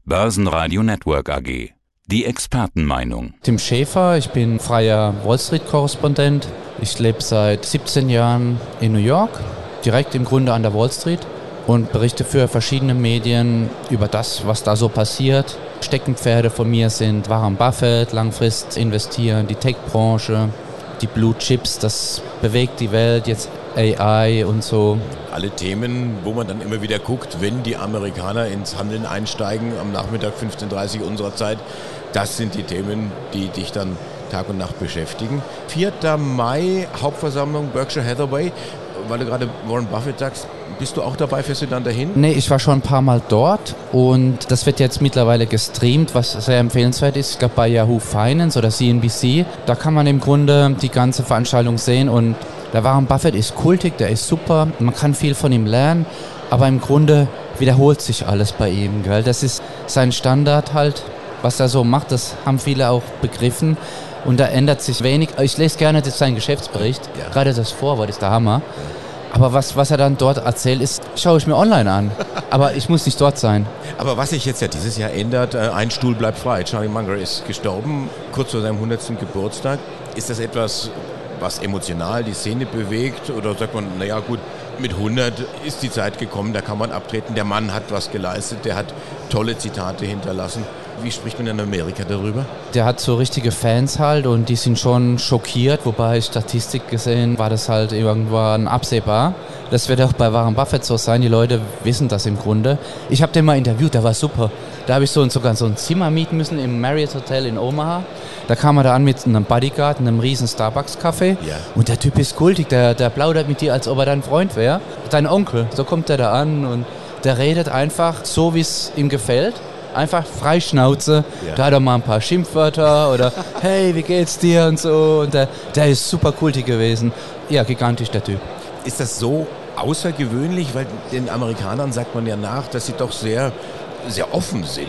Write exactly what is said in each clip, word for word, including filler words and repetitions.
Börsenradio Network A G. Die Expertenmeinung. Tim Schäfer, ich bin freier Wall Street-Korrespondent. Ich lebe seit siebzehn Jahren in New York, direkt im Grunde an der Wall Street und berichte für verschiedene Medien über das, was da so passiert. Steckenpferde von mir sind Warren Buffett, langfristig investieren, die Tech-Branche, die Blue Chips, das bewegt die Welt, jetzt A I und so. Alle Themen, wo man dann immer wieder guckt, wenn die Amerikaner ins Handeln einsteigen, am Nachmittag fünfzehn Uhr dreißig unserer Zeit, das sind die Themen, die dich dann Tag und Nacht beschäftigen. vierter Mai, Hauptversammlung Berkshire Hathaway, weil du gerade Warren Buffett sagst, bist du auch dabei, fährst du dann dahin? Nee, ich war schon ein paar Mal dort und das wird jetzt mittlerweile gestreamt, was sehr empfehlenswert ist. Ich glaube bei Yahoo Finance oder C N B C, da kann man im Grunde die ganze Veranstaltung sehen und der Warren Buffett ist kultig, der ist super, man kann viel von ihm lernen, aber im Grunde wiederholt sich alles bei ihm. Gell? Das ist sein Standard halt, was er so macht, das haben viele auch begriffen und da ändert sich wenig. Ich lese gerne seinen Geschäftsbericht, ja. Gerade das Vorwort ist der Hammer. Ja. Aber was, was er dann dort erzählt, ist, schaue ich mir online an. Aber ich muss nicht dort sein. Aber was sich jetzt ja dieses Jahr ändert, ein Stuhl bleibt frei. Charlie Munger ist gestorben, kurz vor seinem hundertsten Geburtstag. Ist das etwas, was emotional die Szene bewegt? Oder sagt man, naja gut, mit hundert ist die Zeit gekommen, da kann man abtreten. Der Mann hat was geleistet, der hat tolle Zitate hinterlassen. Wie spricht man in Amerika darüber? Der hat so richtige Fans halt und die sind schon schockiert, wobei Statistik gesehen war das halt irgendwann absehbar. Das wird auch bei Warren Buffett so sein, die Leute wissen das im Grunde. Ich habe den mal interviewt, der war super. Da habe ich so sogar so ein Zimmer mieten müssen im Marriott Hotel in Omaha. Da kam er da an mit einem Bodyguard, einem riesen Starbucks-Kaffee. Ja. Und der Typ ist kultig, der, der plaudert mit dir, als ob er dein Freund wäre. Dein Onkel, so kommt der da an und der redet einfach so, wie es ihm gefällt. Einfach Freischnauze, ja. Da hat er mal ein paar Schimpfwörter oder hey, wie geht's dir und so. Und der, der ist super kultig gewesen. Ja, gigantisch der Typ. Ist das so außergewöhnlich? Weil den Amerikanern sagt man ja nach, dass sie doch sehr, sehr offen sind.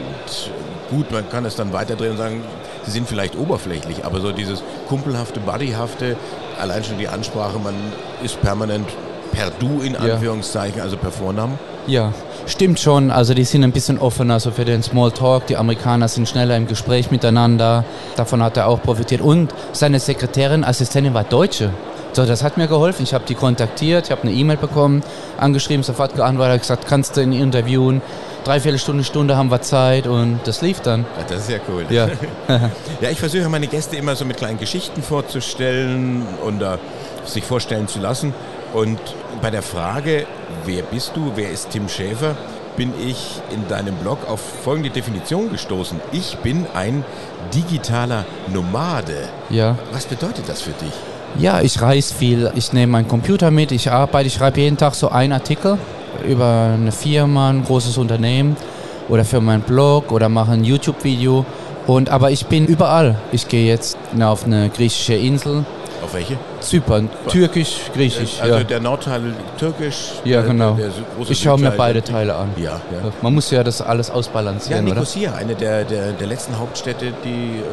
Gut, man kann es dann weiterdrehen und sagen, sie sind vielleicht oberflächlich, aber so dieses kumpelhafte, buddyhafte, allein schon die Ansprache, man ist permanent per Du in Anführungszeichen, ja. Also per Vornamen. Ja, stimmt schon. Also die sind ein bisschen offener so für den Smalltalk. Die Amerikaner sind schneller im Gespräch miteinander. Davon hat er auch profitiert. Und seine Sekretärin, Assistentin war Deutsche. So, das hat mir geholfen. Ich habe die kontaktiert, ich habe eine E-Mail bekommen, angeschrieben, sofort geantwortet, gesagt, kannst du ihn interviewen? Dreiviertel Stunde, Stunde haben wir Zeit und das lief dann. Ja, das ist ja cool. Ja, ja, ich versuche meine Gäste immer so mit kleinen Geschichten vorzustellen und uh, sich vorstellen zu lassen. Und bei der Frage, wer bist du, wer ist Tim Schäfer, bin ich in deinem Blog auf folgende Definition gestoßen. Ich bin ein digitaler Nomade. Ja. Was bedeutet das für dich? Ja, ich reise viel. Ich nehme meinen Computer mit, ich arbeite, ich schreibe jeden Tag so einen Artikel über eine Firma, ein großes Unternehmen oder für meinen Blog oder mache ein YouTube-Video. Und, aber ich bin überall. Ich gehe jetzt auf eine griechische Insel. Auf welche? Zypern, türkisch, griechisch. Also ja. Der Nordteil türkisch. Ja, genau. Der, der ich schaue mir beide Teile an. Ja, ja. Man muss ja das alles ausbalancieren, ja, oder? Nikosia, eine der, der, der letzten Hauptstädte, die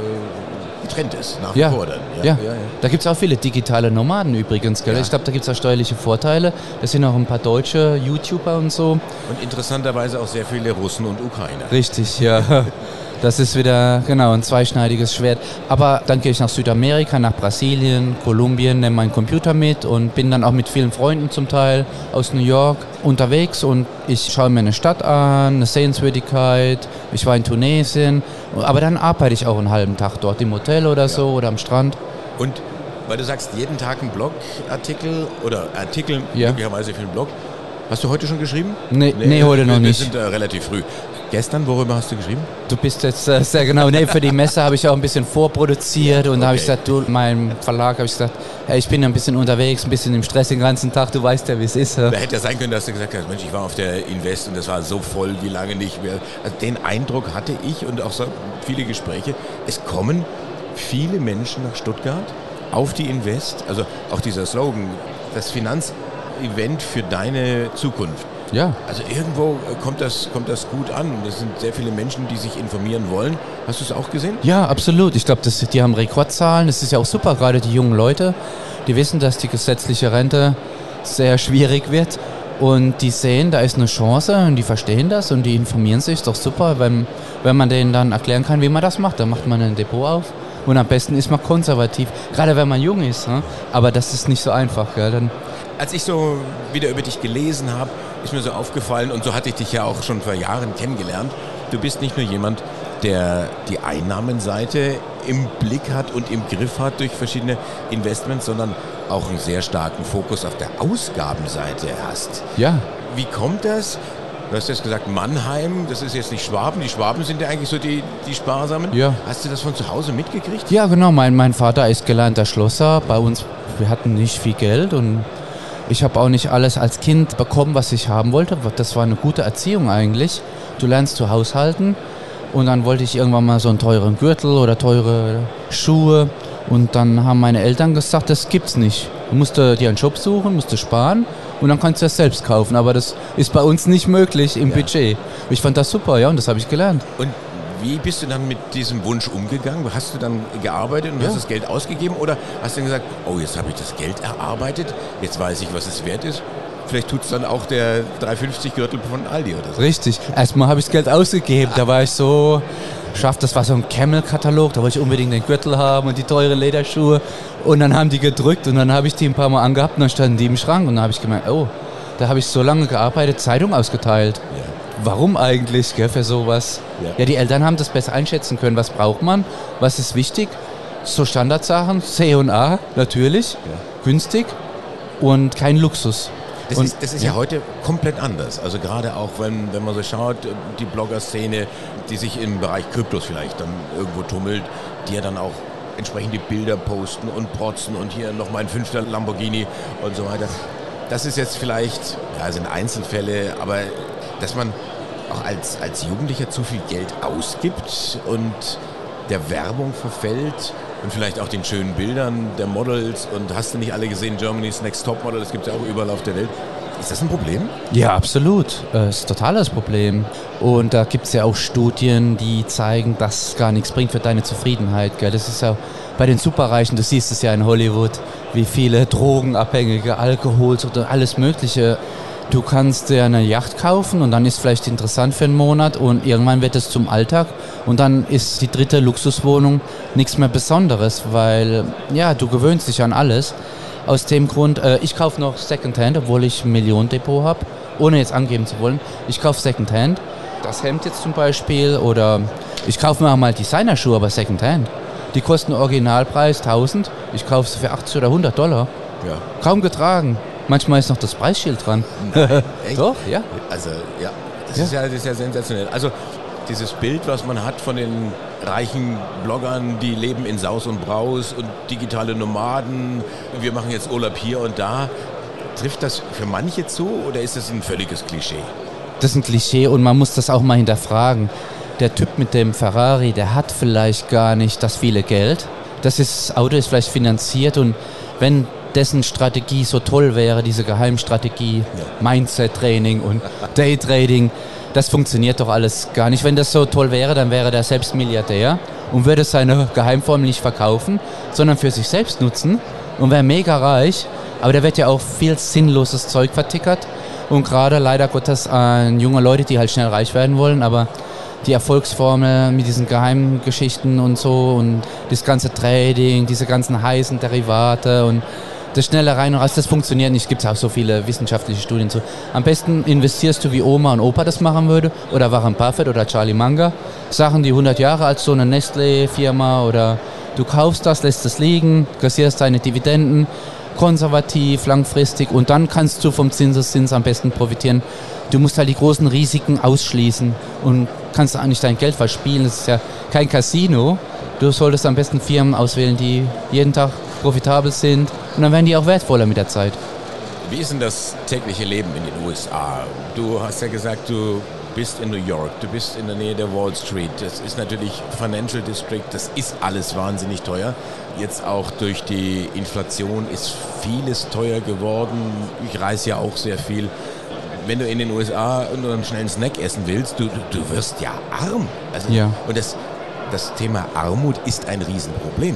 äh, getrennt ist, nach wie ja. vor dann. Ja, ja. ja, ja. Da gibt es auch viele digitale Nomaden übrigens. Gell? Ja. Ich glaube, da gibt es auch steuerliche Vorteile. Das sind auch ein paar deutsche YouTuber und so. Und interessanterweise auch sehr viele Russen und Ukrainer. Richtig, ja. Das ist wieder, genau, ein zweischneidiges Schwert. Aber dann gehe ich nach Südamerika, nach Brasilien, Kolumbien, nehme meinen Computer mit und bin dann auch mit vielen Freunden zum Teil aus New York unterwegs und ich schaue mir eine Stadt an, eine Sehenswürdigkeit. Ich war in Tunesien, aber dann arbeite ich auch einen halben Tag dort im Hotel oder so, ja. Oder am Strand. Und weil du sagst, jeden Tag ein Blogartikel oder Artikel, ja. Möglicherweise für einen Blog. Hast du heute schon geschrieben? Nee, nee, nee heute noch wir, nicht. Wir sind äh, relativ früh. Gestern, worüber hast du geschrieben? Du bist jetzt äh, sehr genau, nee, für die Messe habe ich auch ein bisschen vorproduziert und okay. Da habe ich gesagt, du, meinem Verlag habe ich gesagt, hey, ich bin ein bisschen unterwegs, ein bisschen im Stress den ganzen Tag, du weißt ja, wie es ist. Da hätte ja sein können, dass du gesagt hast, Mensch, ich war auf der Invest und das war so voll, wie lange nicht mehr. Also den Eindruck hatte ich und auch so viele Gespräche, es kommen viele Menschen nach Stuttgart auf die Invest, also auch dieser Slogan, das Finanzevent für deine Zukunft. Ja. Also irgendwo kommt das, kommt das gut an. Das sind sehr viele Menschen, die sich informieren wollen. Hast du es auch gesehen? Ja, absolut. Ich glaube, die haben Rekordzahlen. Das ist ja auch super, gerade die jungen Leute. Die wissen, dass die gesetzliche Rente sehr schwierig wird. Und die sehen, da ist eine Chance und die verstehen das und die informieren sich, ist doch super, wenn, wenn man denen dann erklären kann, wie man das macht. Dann macht man ein Depot auf und am besten ist man konservativ, gerade wenn man jung ist. Ne? Aber das ist nicht so einfach. Gell? Dann Als ich so wieder über dich gelesen habe, ist mir so aufgefallen, und so hatte ich dich ja auch schon vor Jahren kennengelernt, du bist nicht nur jemand, der die Einnahmenseite im Blick hat und im Griff hat durch verschiedene Investments, sondern auch einen sehr starken Fokus auf der Ausgabenseite hast. ja. Wie kommt das? Du hast jetzt gesagt Mannheim, das ist jetzt nicht Schwaben. Die Schwaben sind ja eigentlich so die, die Sparsamen. Ja. Hast du das von zu Hause mitgekriegt? Ja, genau. Mein, mein Vater ist gelernter Schlosser. Bei uns, wir hatten nicht viel Geld und ich habe auch nicht alles als Kind bekommen, was ich haben wollte. Das war eine gute Erziehung eigentlich. Du lernst zu haushalten und dann wollte ich irgendwann mal so einen teuren Gürtel oder teure Schuhe und dann haben meine Eltern gesagt, das gibt's nicht. Du musst dir einen Job suchen, musst du sparen und dann kannst du das selbst kaufen. Aber das ist bei uns nicht möglich im ja. Budget. Ich fand das super, ja, und das habe ich gelernt. Und wie bist du dann mit diesem Wunsch umgegangen? Hast du dann gearbeitet und ja. hast das Geld ausgegeben oder hast du dann gesagt, oh, jetzt habe ich das Geld erarbeitet, jetzt weiß ich, was es wert ist? Vielleicht tut es dann auch der drei fünfzig Gürtel von Aldi oder so. Richtig. Erstmal habe ich das Geld ausgegeben. Da war ich so scharf. Das war so ein Camel-Katalog. Da wollte ich unbedingt den Gürtel haben und die teuren Lederschuhe. Und dann haben die gedrückt und dann habe ich die ein paar Mal angehabt und dann standen die im Schrank. Und dann habe ich gemerkt, oh, da habe ich so lange gearbeitet, Zeitung ausgeteilt. Ja. Warum eigentlich, gell, für sowas? Ja. ja, die Eltern haben das besser einschätzen können. Was braucht man? Was ist wichtig? So Standardsachen, C und A natürlich, ja. günstig und kein Luxus. Das, und, ist, das ist ja. ja heute komplett anders. Also gerade auch, wenn, wenn man so schaut, die Blogger-Szene, die sich im Bereich Kryptos vielleicht dann irgendwo tummelt, die ja dann auch entsprechende Bilder posten und protzen und hier nochmal ein fünfter Lamborghini und so weiter. Das ist jetzt vielleicht, ja, sind Einzelfälle, aber dass man auch als, als Jugendlicher zu viel Geld ausgibt und der Werbung verfällt und vielleicht auch den schönen Bildern der Models und hast du nicht alle gesehen, Germany's Next Topmodel, das gibt es ja auch überall auf der Welt. Ist das ein Problem? Ja, absolut. Das ist ein totales Problem. Und da gibt es ja auch Studien, die zeigen, dass es gar nichts bringt für deine Zufriedenheit. Gell? Das ist ja bei den Superreichen, du siehst es ja in Hollywood, wie viele Drogenabhängige, Alkohol oder alles Mögliche. Du kannst dir eine Yacht kaufen und dann ist vielleicht interessant für einen Monat und irgendwann wird es zum Alltag und dann ist die dritte Luxuswohnung nichts mehr Besonderes, weil ja, du gewöhnst dich an alles. Aus dem Grund, äh, ich kaufe noch Secondhand, obwohl ich ein Millionendepot habe, ohne jetzt angeben zu wollen. Ich kaufe Secondhand, das Hemd jetzt zum Beispiel oder ich kaufe mir auch mal Designerschuhe, aber Secondhand. Die kosten Originalpreis tausend, ich kaufe sie für achtzig oder hundert Dollar. Ja. Kaum getragen. Manchmal ist noch das Preisschild dran. Nein, echt? Doch, ja. Also, ja, das, ja. Ist ja, das ist ja sensationell. Also, dieses Bild, was man hat von den reichen Bloggern, die leben in Saus und Braus und digitale Nomaden, wir machen jetzt Urlaub hier und da. Trifft das für manche zu oder ist das ein völliges Klischee? Das ist ein Klischee und man muss das auch mal hinterfragen. Der Typ mit dem Ferrari, der hat vielleicht gar nicht das viele Geld. Das, ist, das Auto ist vielleicht finanziert und wenn dessen Strategie so toll wäre, diese Geheimstrategie, ja. Mindset-Training und Daytrading, das funktioniert doch alles gar nicht. Wenn das so toll wäre, dann wäre der selbst Milliardär und würde seine Geheimformel nicht verkaufen, sondern für sich selbst nutzen und wäre mega reich. Aber der wird ja auch viel sinnloses Zeug vertickert und gerade leider Gottes an junge Leute, die halt schnell reich werden wollen, aber die Erfolgsformel mit diesen Geheimgeschichten und so und das ganze Trading, diese ganzen heißen Derivate und das schnelle rein und raus, das funktioniert nicht. Es gibt auch so viele wissenschaftliche Studien zu. Am besten investierst du, wie Oma und Opa das machen würde oder Warren Buffett oder Charlie Munger. Sachen, die hundert Jahre alt, so eine Nestlé-Firma oder du kaufst das, lässt es liegen, kassierst deine Dividenden, konservativ, langfristig und dann kannst du vom Zinseszins am besten profitieren. Du musst halt die großen Risiken ausschließen und kannst auch nicht dein Geld verspielen. Das ist ja kein Casino. Du solltest am besten Firmen auswählen, die jeden Tag profitabel sind und dann werden die auch wertvoller mit der Zeit. Wie ist denn das tägliche Leben in den U S A? Du hast ja gesagt, du bist in New York, du bist in der Nähe der Wall Street. Das ist natürlich Financial District, das ist alles wahnsinnig teuer. Jetzt auch durch die Inflation ist vieles teuer geworden. Ich reise ja auch sehr viel. Wenn du in den U S A nur einen schnellen Snack essen willst, du, du, du wirst ja arm. Also, ja. Und das, das Thema Armut ist ein Riesenproblem.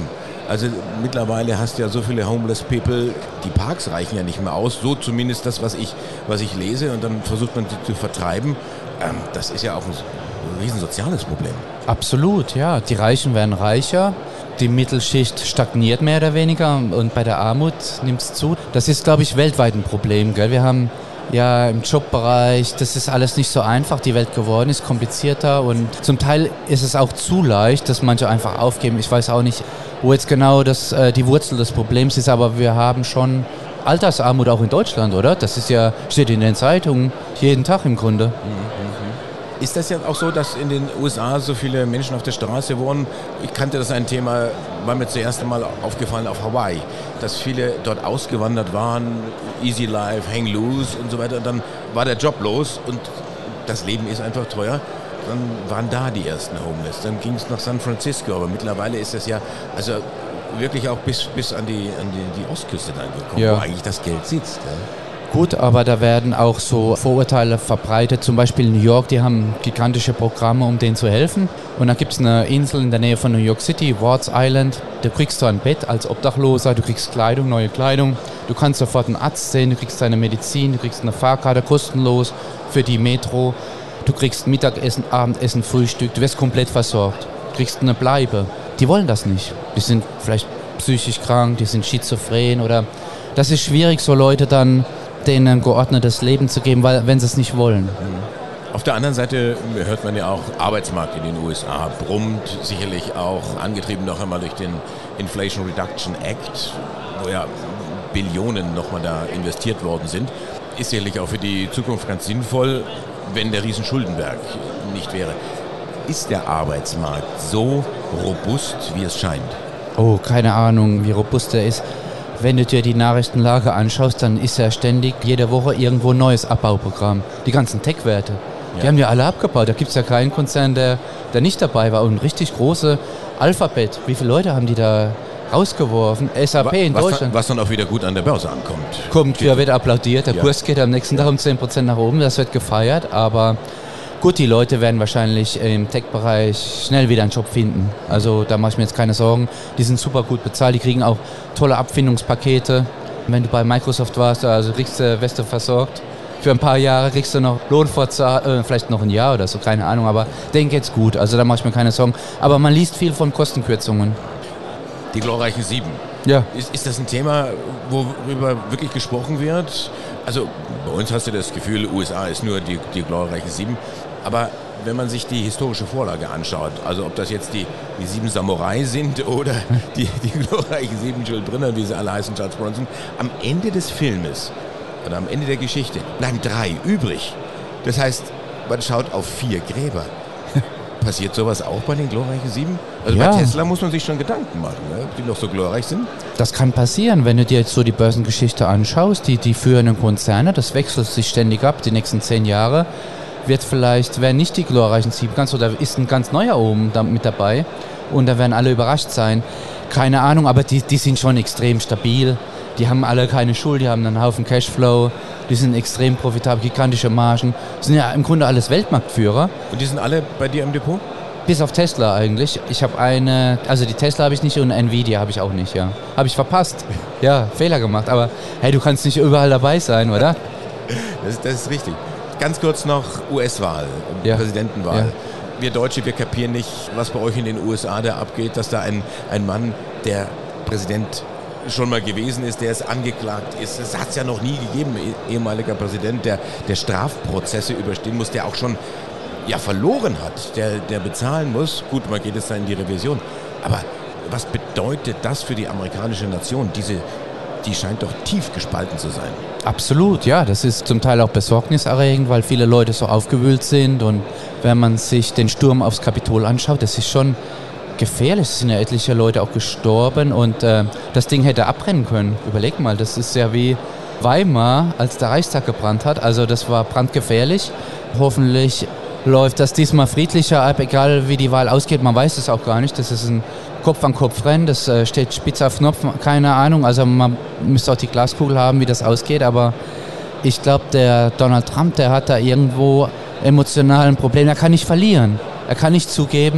Also mittlerweile hast du ja so viele Homeless People, die Parks reichen ja nicht mehr aus, so zumindest das, was ich, was ich lese, und dann versucht man sie zu vertreiben. Ähm, das ist ja auch ein riesen soziales Problem. Absolut, ja. Die Reichen werden reicher, die Mittelschicht stagniert mehr oder weniger und bei der Armut nimmt es zu. Das ist, glaube ich, weltweit ein Problem, gell? Wir haben ja im Jobbereich, das ist alles nicht so einfach, die Welt geworden ist komplizierter und zum Teil ist es auch zu leicht, dass manche einfach aufgeben. Ich weiß auch nicht, wo jetzt genau das, äh, die Wurzel des Problems ist, aber wir haben schon Altersarmut auch in Deutschland, oder? Das ist ja, steht in den Zeitungen jeden Tag im Grunde. Mhm. Ist das ja auch so, dass in den U S A so viele Menschen auf der Straße wohnen? Ich kannte das ein Thema, war mir zuerst einmal aufgefallen auf Hawaii, dass viele dort ausgewandert waren, easy life, hang loose und so weiter. Und dann war der Job los und das Leben ist einfach teuer. Dann waren da die ersten Homeless. Dann ging es nach San Francisco, aber mittlerweile ist das ja also wirklich auch bis, bis an, die, an die, die Ostküste dann gekommen, ja, wo eigentlich das Geld sitzt. Ja. Gut, aber da werden auch so Vorurteile verbreitet. Zum Beispiel in New York, die haben gigantische Programme, um denen zu helfen. Und da gibt es eine Insel in der Nähe von New York City, Wards Island. Da kriegst du ein Bett als Obdachloser, du kriegst Kleidung, neue Kleidung. Du kannst sofort einen Arzt sehen, du kriegst deine Medizin, du kriegst eine Fahrkarte kostenlos für die Metro. Du kriegst Mittagessen, Abendessen, Frühstück, du wirst komplett versorgt. Du kriegst eine Bleibe. Die wollen das nicht. Die sind vielleicht psychisch krank, die sind schizophren oder... Das ist schwierig, so Leute dann denen ein geordnetes Leben zu geben, weil wenn sie es nicht wollen. Auf der anderen Seite hört man ja auch, Arbeitsmarkt in den U S A brummt, sicherlich auch angetrieben noch einmal durch den Inflation Reduction Act, wo ja Billionen nochmal da investiert worden sind. Ist sicherlich auch für die Zukunft ganz sinnvoll, wenn der Riesenschuldenberg nicht wäre. Ist der Arbeitsmarkt so robust, wie es scheint? Oh, keine Ahnung, wie robust er ist. Wenn du dir die Nachrichtenlage anschaust, dann ist ja ständig jede Woche irgendwo ein neues Abbauprogramm. Die ganzen Tech-Werte, ja, die haben ja alle abgebaut. Da gibt es ja keinen Konzern, der, der nicht dabei war. Und richtig große Alphabet, wie viele Leute haben die da rausgeworfen? S A P in was Deutschland. Dann, was dann auch wieder gut an der Börse ankommt. Kommt, ja, wird applaudiert. Der ja. Kurs geht am nächsten Tag um zehn Prozent nach oben. Das wird gefeiert. Aber gut, die Leute werden wahrscheinlich im Tech-Bereich schnell wieder einen Job finden. Also da mache ich mir jetzt keine Sorgen. Die sind super gut bezahlt, die kriegen auch tolle Abfindungspakete. Wenn du bei Microsoft warst, also kriegst du, wirst du versorgt. Für ein paar Jahre kriegst du noch Lohnfortzahlung, äh, vielleicht noch ein Jahr oder so, keine Ahnung. Aber denen geht's gut, also da mache ich mir keine Sorgen. Aber man liest viel von Kostenkürzungen. Die glorreichen Sieben. Ja. Ist, ist das ein Thema, worüber wirklich gesprochen wird? Also bei uns hast du das Gefühl, U S A ist nur die, die glorreichen Sieben. Aber wenn man sich die historische Vorlage anschaut, also ob das jetzt die, die sieben Samurai sind oder die, die glorreichen sieben Jules Brenner, wie sie alle heißen, Charles Bronson, am Ende des Filmes oder am Ende der Geschichte bleiben drei übrig. Das heißt, man schaut auf vier Gräber. Passiert sowas auch bei den glorreichen Sieben? Also ja. Bei Tesla muss man sich schon Gedanken machen, ne? Ob die noch so glorreich sind. Das kann passieren, wenn du dir jetzt so die Börsengeschichte anschaust, die, die führenden Konzerne, das wechselt sich ständig ab, die nächsten zehn Jahre. Wird vielleicht, werden nicht die glorreichen Sieben ganz, oder ist ein ganz neuer oben da mit dabei und da werden alle überrascht sein. Keine Ahnung, aber die, die sind schon extrem stabil. Die haben alle keine Schuld, die haben einen Haufen Cashflow, die sind extrem profitabel, gigantische Margen. Die sind ja im Grunde alles Weltmarktführer. Und die sind alle bei dir im Depot? Bis auf Tesla eigentlich. Ich habe eine, also die Tesla habe ich nicht und Nvidia habe ich auch nicht, ja. Habe ich verpasst. Ja, Fehler gemacht, aber hey, du kannst nicht überall dabei sein, oder? Das, das ist richtig. Ganz kurz noch U S-Wahl, ja. Präsidentenwahl. Ja. Wir Deutsche, wir kapieren nicht, was bei euch in den U S A da abgeht, dass da ein, ein Mann, der Präsident schon mal gewesen ist, der es angeklagt ist. Das hat es ja noch nie gegeben, ehemaliger Präsident, der, der Strafprozesse überstehen muss, der auch schon ja, verloren hat, der, der bezahlen muss. Gut, man geht jetzt da in die Revision. Aber was bedeutet das für die amerikanische Nation? Diese, die scheint doch tief gespalten zu sein. Absolut, ja. Das ist zum Teil auch besorgniserregend, weil viele Leute so aufgewühlt sind. Und wenn man sich den Sturm aufs Kapitol anschaut, das ist schon gefährlich. Es sind ja etliche Leute auch gestorben und äh, das Ding hätte abbrennen können. Überleg mal, das ist ja wie Weimar, als der Reichstag gebrannt hat. Also das war brandgefährlich. Hoffentlich läuft das diesmal friedlicher ab, egal wie die Wahl ausgeht. Man weiß es auch gar nicht. Das ist ein Kopf-an-Kopf-Rennen, das äh, steht spitz auf Knopf, keine Ahnung. Also man müsste auch die Glaskugel haben, wie das ausgeht. Aber ich glaube, der Donald Trump, der hat da irgendwo emotional ein Problem. Er kann nicht verlieren. Er kann nicht zugeben,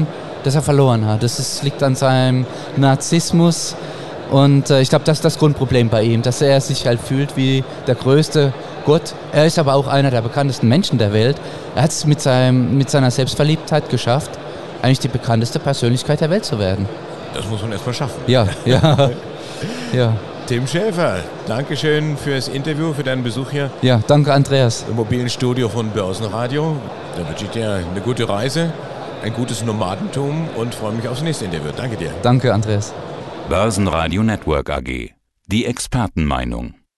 das er verloren hat. Das ist, liegt an seinem Narzissmus. Und äh, ich glaube, das ist das Grundproblem bei ihm, dass er sich halt fühlt wie der größte Gott. Er ist aber auch einer der bekanntesten Menschen der Welt. Er hat es mit, seinem, mit seiner Selbstverliebtheit geschafft, eigentlich die bekannteste Persönlichkeit der Welt zu werden. Das muss man erstmal schaffen. Ja, ja, ja. Tim Schäfer, Dankeschön fürs Interview, für deinen Besuch hier. Ja, danke Andreas. Im mobilen Studio von Börsenradio. Da wünsche ich dir eine gute Reise, ein gutes Nomadentum und freue mich aufs nächste Interview. Danke dir. Danke, Andreas. Börsenradio Network A G. Die Expertenmeinung.